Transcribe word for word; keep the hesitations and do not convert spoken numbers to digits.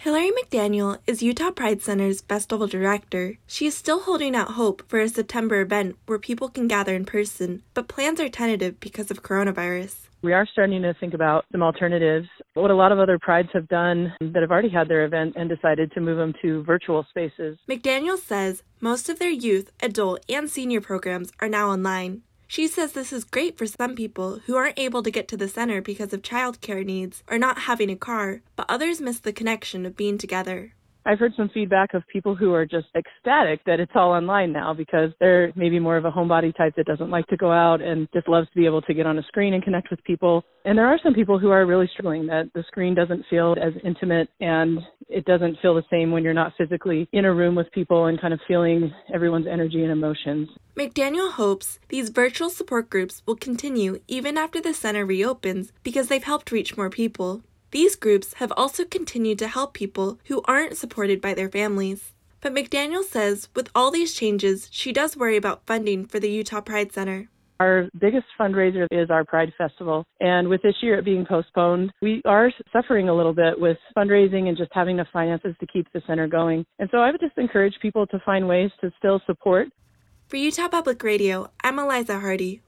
Hillary McDaniel is Utah Pride Center's festival director. She is still holding out hope for a September event where people can gather in person, but plans are tentative because of coronavirus. We are starting to think about some alternatives. What a lot of other prides have done that have already had their event and decided to move them to virtual spaces. McDaniel says most of their youth, adult, and senior programs are now online. She says this is great for some people who aren't able to get to the center because of childcare needs or not having a car, but others miss the connection of being together. I've heard some feedback of people who are just ecstatic that it's all online now because they're maybe more of a homebody type that doesn't like to go out and just loves to be able to get on a screen and connect with people. And there are some people who are really struggling that the screen doesn't feel as intimate and it doesn't feel the same when you're not physically in a room with people and kind of feeling everyone's energy and emotions. McDaniel hopes these virtual support groups will continue even after the center reopens because they've helped reach more people. These groups have also continued to help people who aren't supported by their families. But McDaniel says with all these changes, she does worry about funding for the Utah Pride Center. Our biggest fundraiser is our Pride Festival, and with this year it being postponed, we are suffering a little bit with fundraising and just having the finances to keep the center going. And so I would just encourage people to find ways to still support. For Utah Public Radio, I'm Eliza Hardy.